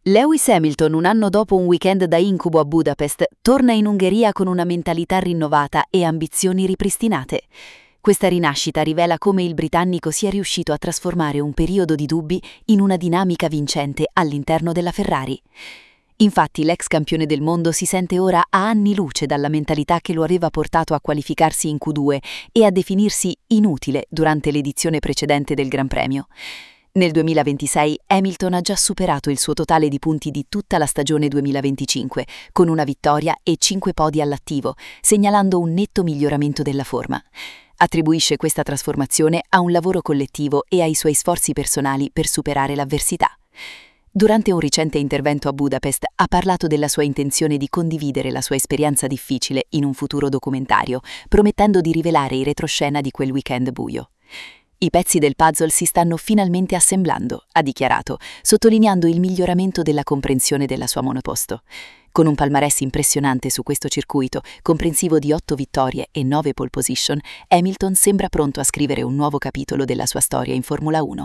Lewis Hamilton, un anno dopo un weekend da incubo a Budapest, torna in Ungheria con una mentalità rinnovata e ambizioni ripristinate. Questa rinascita rivela come il britannico sia riuscito a trasformare un periodo di dubbi in una dinamica vincente all'interno della Ferrari. Infatti l'ex campione del mondo si sente ora a anni luce dalla mentalità che lo aveva portato a qualificarsi in Q2 e a definirsi inutile durante l'edizione precedente del Gran Premio. Nel 2026 Hamilton ha già superato il suo totale di punti di tutta la stagione 2025, con una vittoria e 5 podi all'attivo, segnalando un netto miglioramento della forma. Attribuisce questa trasformazione a un lavoro collettivo e ai suoi sforzi personali per superare l'avversità. Durante un recente intervento a Budapest ha parlato della sua intenzione di condividere la sua esperienza difficile in un futuro documentario, promettendo di rivelare i retroscena di quel weekend buio. I pezzi del puzzle si stanno finalmente assemblando, ha dichiarato, sottolineando il miglioramento della comprensione della sua monoposto. Con un palmarès impressionante su questo circuito, comprensivo di 8 vittorie e 9 pole position, Hamilton sembra pronto a scrivere un nuovo capitolo della sua storia in Formula 1.